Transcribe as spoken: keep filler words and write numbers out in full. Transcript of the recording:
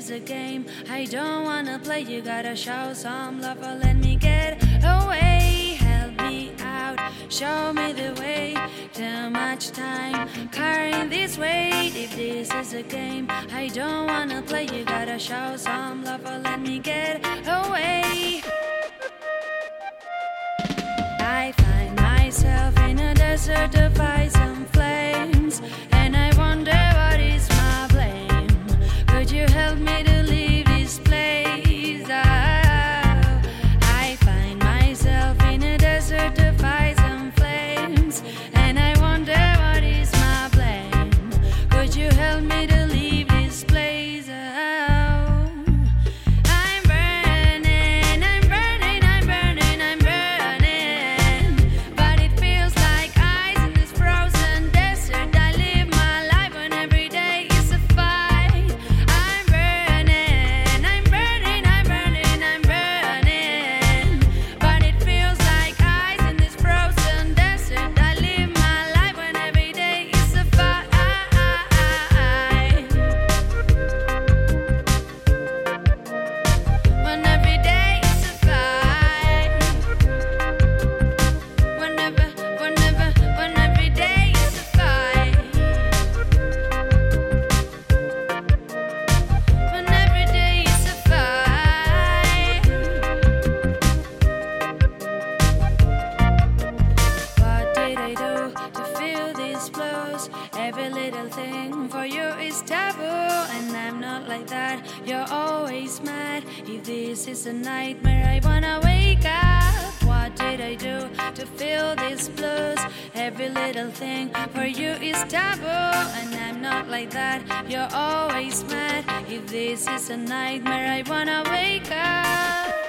is a game I don't wanna play. You gotta show some love or let me get away. Help me out, show me the way. Too much time carrying this weight. If this is a game I don't wanna play, you gotta show some love or let me get away. I find myself in a desert to fight some flames, and I wonder what is my blame. Could you help me to leave this place? Oh, I find myself in a desert to fight some flames, and I wonder what is my blame. Could you help me to leave this place? Oh, I'm burning, I'm burning, I'm burning, I'm burning, but it feels like ice in this frozen desert. I live my life when every day is a fight. I'm burning, I'm burning, I'm burning, I'm burning, but it feels like ice in this frozen desert. I live my life when every day is a fight. When every day is a fight. Whenever, whenever, when every day is a fight. When every day is a fight. What did I do to feel these blows? Every little thing for you is taboo, and I'm not like that. You're always mad. If this is a nightmare, I wanna wake up. What did I do to feel these blues? Every little thing for you is taboo, and I'm not like that. You're always mad. If this is a nightmare, I wanna wake up.